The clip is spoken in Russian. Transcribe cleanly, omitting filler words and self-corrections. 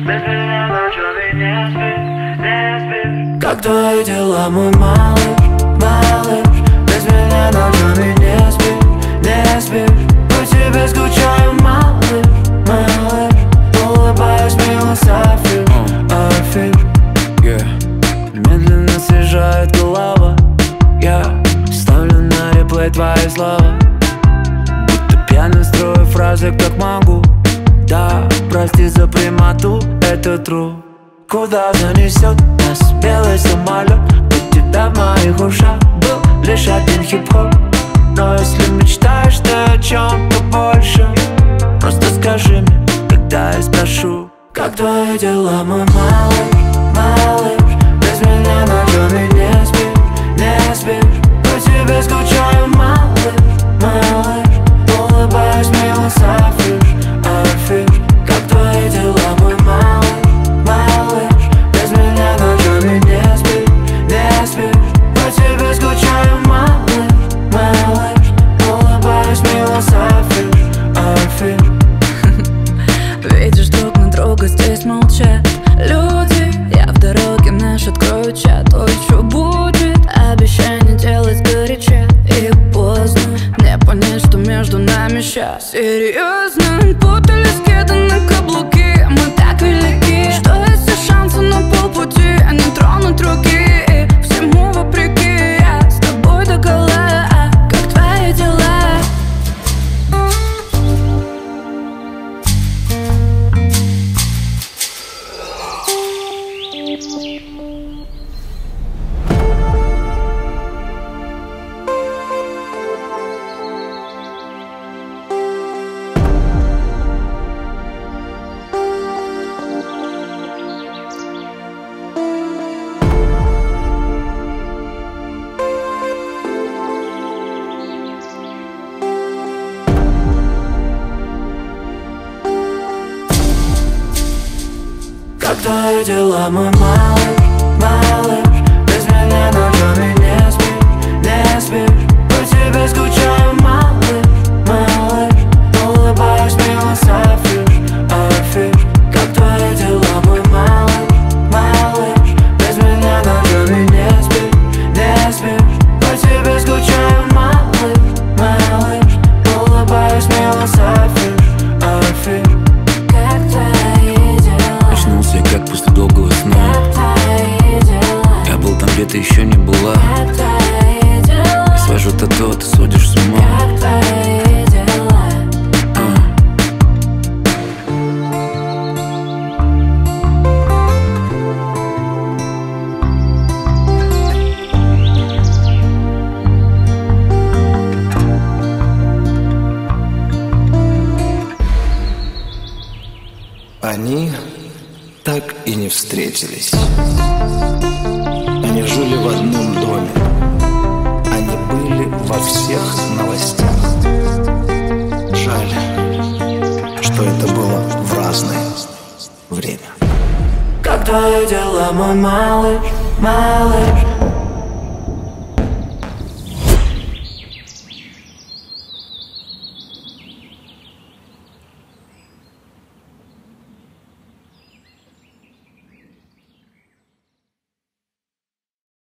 Без меня ночами не спишь, не спишь. Как твои дела, мой малыш, малыш? Без меня ночами не спишь, не спишь. По тебе скучаю, малыш, малыш. Улыбаюсь, мило, афиш, афиш. Медленно съезжает голова. Я ставлю на реплей твои слова, будто пьяно строю фразы, как могу. Да, прости за прямоту, это true. Куда занесет нас белый самолет? У тебя в моих ушах был лишь один хип-хоп. Но если мечтаешь ты о чем-то больше, просто скажи мне, когда я спрошу. Как твои дела, мой малыш, малыш? Без меня ночами не спишь, не спишь. По тебе скучаю, малыш, малыш. Улыбаюсь, мило, афиш, афиш. Как твои дела, мой малыш, малыш? Без меня ночами не спишь, не спишь. По тебе скучаю, малыш, малыш. Улыбаюсь, мило, афиш, афиш. Видишь, друг на друга здесь молчат люди. Я в дороге, наш открою чат. Ой, что будет? Обещание делать сгоряча. И поздно мне понять, что между нами щас серьезно. Путались кеды на каблуки. Мы так велики, что если шансы на полпути, не тронут руки. И всему вопреки я с тобой догола. Как твои дела? Как твои дела, мой малыш, малыш? Без меня ночами не спишь, не спишь. По тебе скучаю, малыш, малыш. Улыбаюсь, мило, афиш, афиш. Как твои дела, мой малыш, малыш? Без меня ночами не спишь, не спишь. По тебе скучаю, малыш, малыш. Улыбаюсь, мило, афиш, афиш. Как после долгого сна. Я был там, где ты еще не была. Свожу тату, ты сводишь с ума. Они так и не встретились. Они жили в одном доме. Они были во всех новостях. Жаль, что это было в разное время. Как твои дела, мой малыш, малыш?